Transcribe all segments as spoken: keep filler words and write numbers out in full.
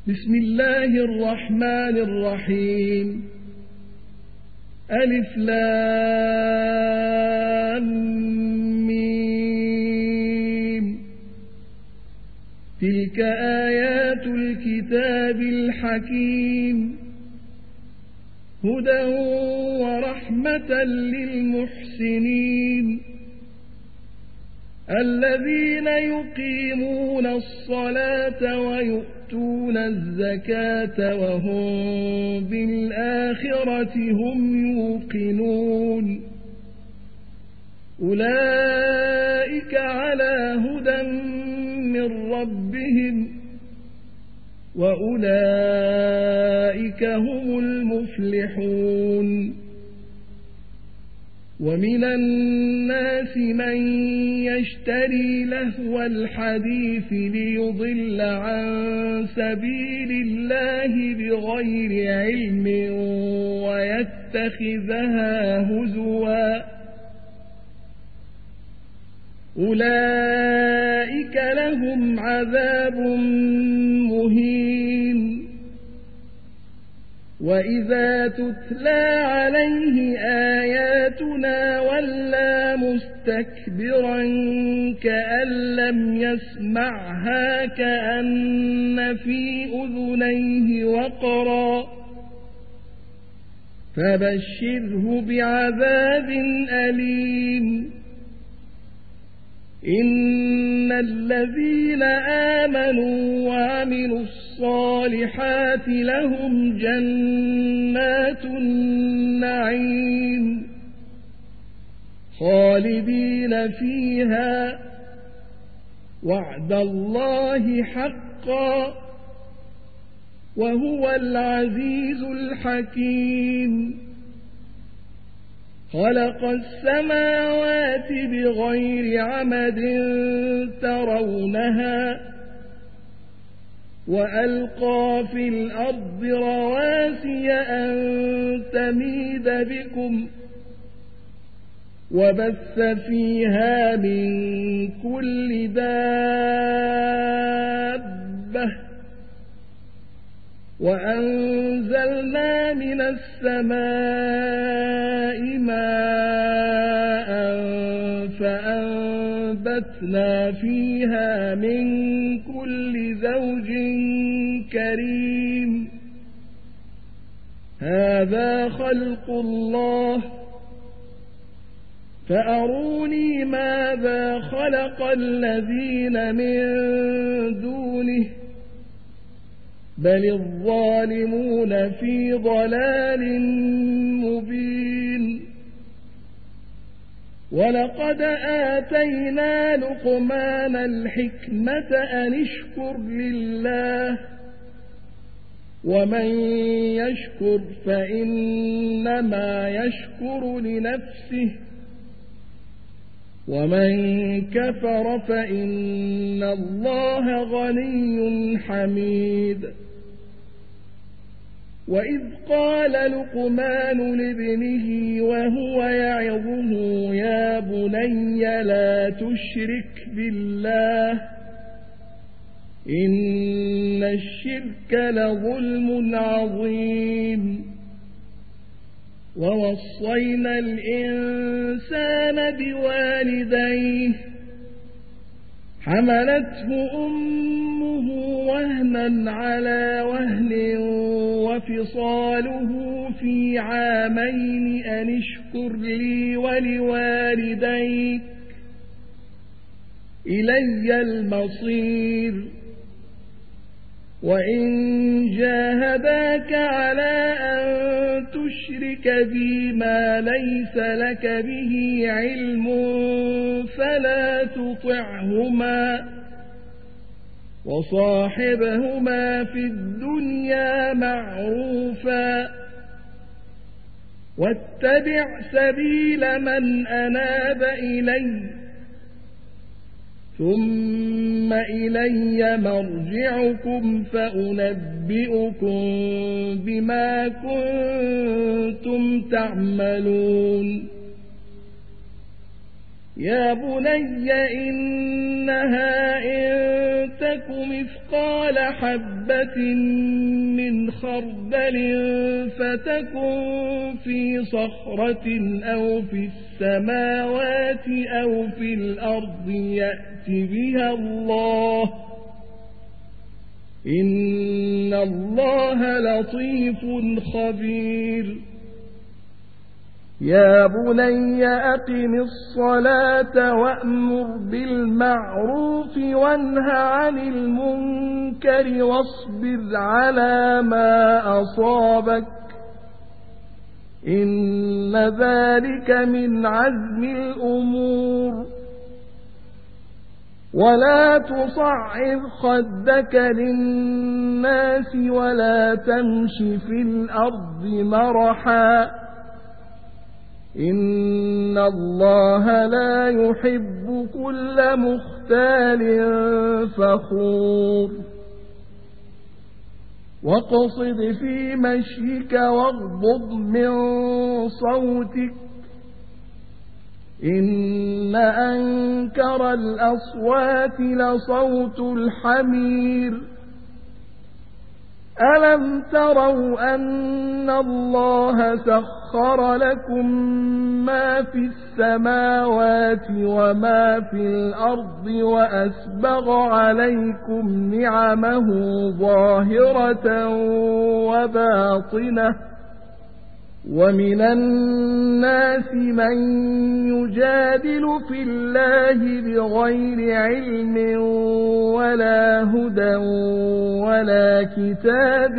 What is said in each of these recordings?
بسم الله الرحمن الرحيم ألف لام ميم تلك آيات الكتاب الحكيم هدى ورحمة للمحسنين الذين يقيمون الصلاة ويؤتون الزكاة وهم بالآخرة هم يوقنون أولئك على هدى من ربهم وأولئك هم المفلحون ومن الناس من يشتري لهو الحديث ليضل عن سبيل الله بغير علم ويتخذها هزوا أولئك لهم عذاب مهين وإذا تتلى عليه آياتنا ولى مستكبرا كأن لم يسمعها كأن في أذنيه وقرا فبشره بعذاب أليم إن الذين آمنوا وعملوا الصالحات لهم جنات النعيم خالدين فيها وعد الله حقا وهو العزيز الحكيم خلق السماوات بغير عمد ترونها وألقى في الأرض رواسي أن تميد بكم وبث فيها من كل دابة وأنزلنا من السماء ماء فأنبتنا فيها من كل زوج كريم هذا خلق الله فأروني ماذا خلق الذين من دونه بل الظالمون في ضلال مبين ولقد آتينا لقمان الحكمة أن اشكر لله ومن يشكر فإنما يشكر لنفسه ومن كفر فإن الله غني حميد وإذ قال لقمان لابنه وهو يعظه يا بني لا تشرك بالله إن الشرك لظلم عظيم ووصينا الإنسان بوالديه حملته أمه وهنا على وهن وفصاله في عامين أن اشكر لي ولوالديك إلي المصير وإن جاهداك على أن تشرك بي ما ليس لك به علم فلا تطعهما وصاحبهما في الدنيا معروفا واتبع سبيل من أناب إلي ثم إلي مرجعكم فأنبئكم بما كنتم تعملون يا بني إنها إن تك مثقال حبة من خردل فتكن في صخرة أو في السماوات أو في الأرض يأت بها الله إن الله لطيف خبير يا بني أقم الصلاة وأمر بالمعروف وانه عن المنكر واصبر على ما أصابك إن ذلك من عزم الأمور ولا تصعر خدك للناس ولا تمش في الأرض مرحا إن الله لا يحب كل مختال فخور واقصد في مشيك واغضض من صوتك إن أنكر الأصوات لصوت الحمير ألم تروا أن الله سخر لكم ما في السماوات وما في الأرض وأسبغ عليكم نعمه ظاهرة وباطنة ومن الناس من يجادل في الله بغير علم ولا هدى ولا كتاب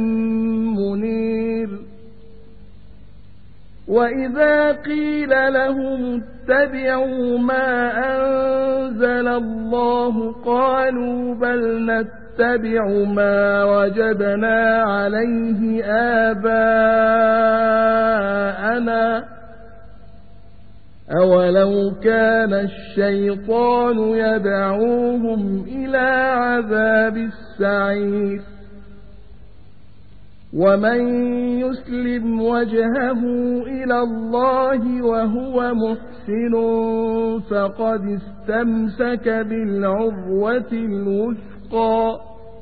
منير وإذا قيل لهم اتبعوا ما أنزل الله قالوا بل نتبع ما وجدنا عليه آباءنا أولو كان الشيطان يدعوهم إلى عذاب السعير ومن يسلم وجهه إلى الله وهو محسن فقد استمسك بالعروة الوثقى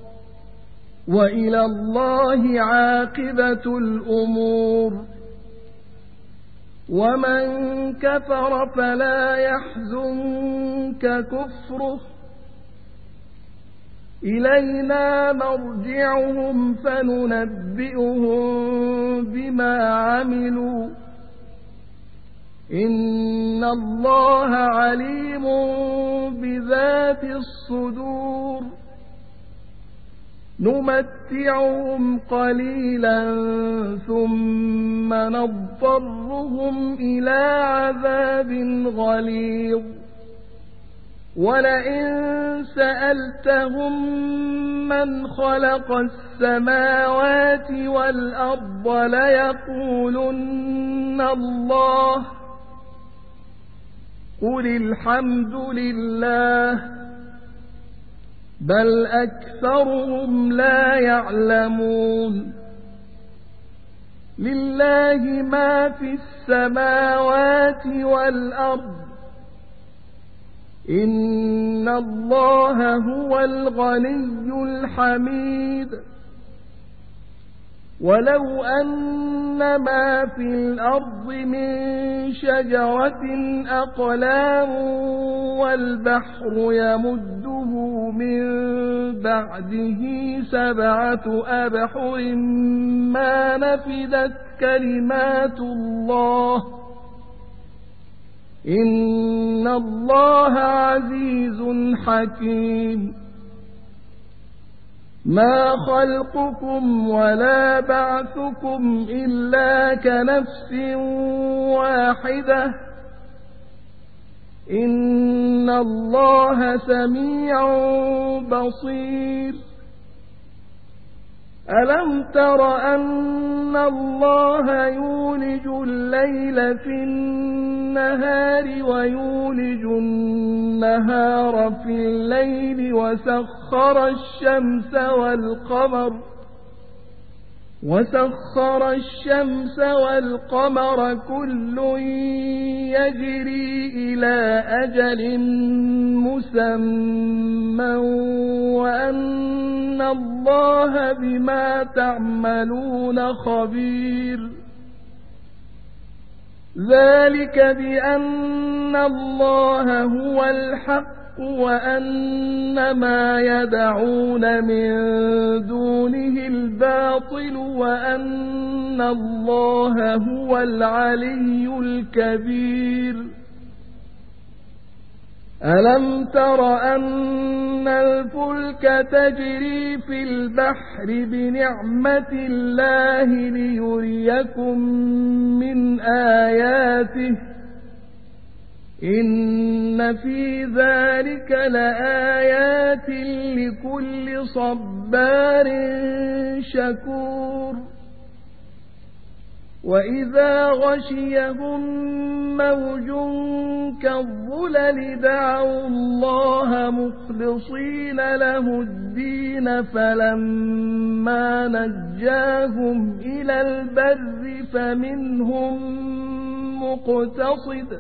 وإلى الله عاقبة الأمور ومن كفر فلا يحزنك كفره إلينا مرجعهم فننبئهم بما عملوا إن الله عليم بذات الصدور نمتعهم قليلا ثم نضطرهم إلى عذاب غليظ ولئن سألتهم من خلق السماوات والأرض ليقولن الله قل الحمد لله بل أكثرهم لا يعلمون لله ما في السماوات والأرض إن الله هو الغني الحميد ولو أن ما في الأرض من شجرة أقلام والبحر يمده من بعده سبعة أبحر ما نفدت كلمات الله إن الله عزيز حكيم ما خلقكم ولا بعثكم إلا كنفس واحدة إن الله سميع بصير ألم تر أن الله يولج الليل في النهار ويولج النهار في الليل وسخر الشمس والقمر وسخر الشمس والقمر كل يجري إلى أجل مسمى وأن الله بما تعملون خبير. ذلك بأن الله هو الحق وأن ما يدعون من دونه الباطل وأن الله هو العلي الكبير. ألم تر أن الفلك تجري في البحر بنعمة الله ليريكم من آياته إن في ذلك لآيات لكل صبار شكور. وإذا غشيهم موج كالظلل دعوا الله مخلصين له الدين فلما نجاهم إلى البر فمنهم مقتصد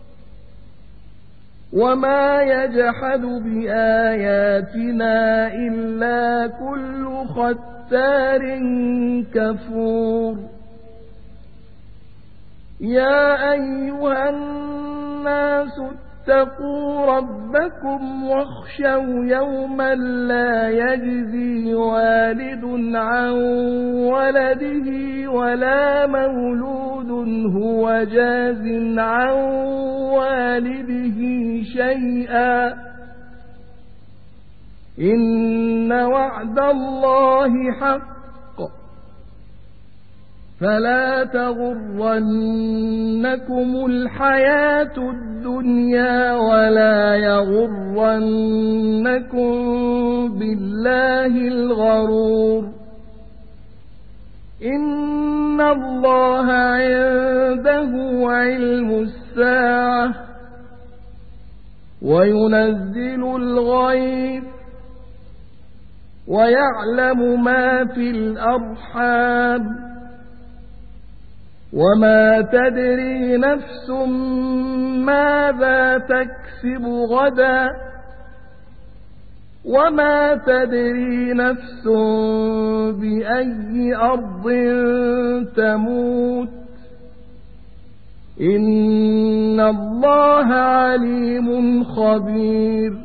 وما يجحد بآياتنا إلا كل ختار كفور. يا أيها الناس اتقوا ربكم واخشوا يوما لا يجزي والد عن ولده ولا مولود هو جاز عن والده شيئا إن وعد الله حق فلا تغرنكم الحياة الدنيا ولا يغرنكم بالله الغرور. إن الله عنده علم الساعة وينزل الغيث ويعلم ما في الأرحام وما تدري نفس ماذا تكسب غدا وما تدري نفس بأي أرض تموت إن الله عليم خبير.